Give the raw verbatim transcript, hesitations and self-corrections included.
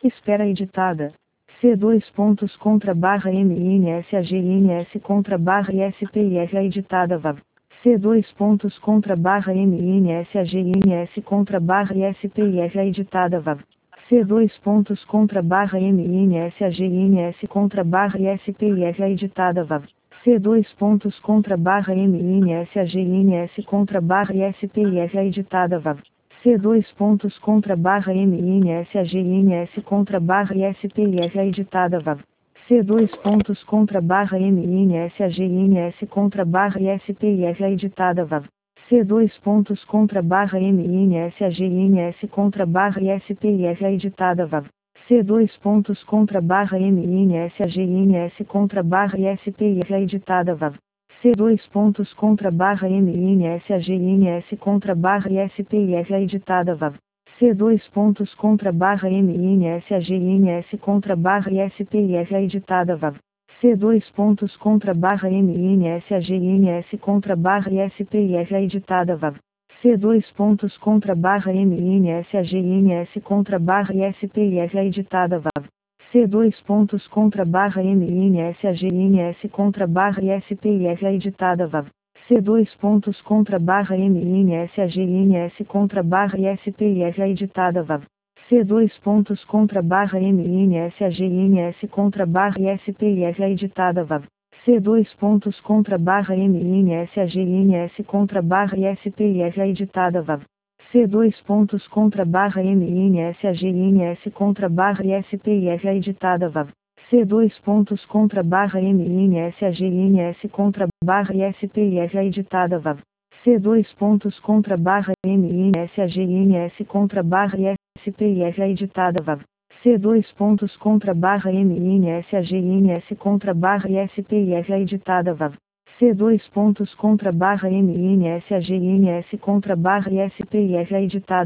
Espera editada. C dois pontos contra barra M N S A G N S contra barra I S P I R A editada V A V. C dois pontos contra barra M N S A G N S contra barra I S P I R A editada V A V. C dois pontos contra barra M N S A G N S contra barra I S P I R A editada V A V. C dois pontos contra barra M N S A G N S contra barra I S P I R A editada V A V. C dois pontos contra barra M N S A G N S contra barra I S P I R A editada V A V. C dois pontos contra barra M N S A G N S contra barra I S P I R A editada V A V. C dois pontos contra barra M N S A G N S contra barra I S P I R A editada V A V. C dois pontos contra barra M N S A G N S contra barra I S P I R A editada V A V. C dois pontos contra barra M N S A G N S contra barra I S P I R A editada V A V. C dois pontos contra barra M N S A G N S contra barra I S P I R A editada V A V. C dois pontos contra barra M N S A G N S contra barra I S P I R A editada V A V. C dois pontos contra barra M N S A G N S contra barra I S P I R A editada V A V. C dois pontos contra barra M N S A G N S contra barra I S P I R A editada V A V. C dois pontos contra barra M N S A G N S contra barra I S P I R A editada V A V. C dois pontos contra barra M N S A G N S contra barra I S P I R A editada V A V. C dois pontos contra barra M N S A G N S contra barra I S P I R A editada V A V. C dois pontos contra barra M N S A G N S contra barra I S P I R A editada V A V. C dois pontos contra barra M N S A G N S contra barra I S P I R A editada V A V. C dois pontos contra barra M N S A G N S contra barra I S P I R A editada V A V. C dois pontos contra barra M N S A G N S contra barra I S P I R A editada V A V. C dois pontos contra barra M N S A G N S contra barra I S P I R A editada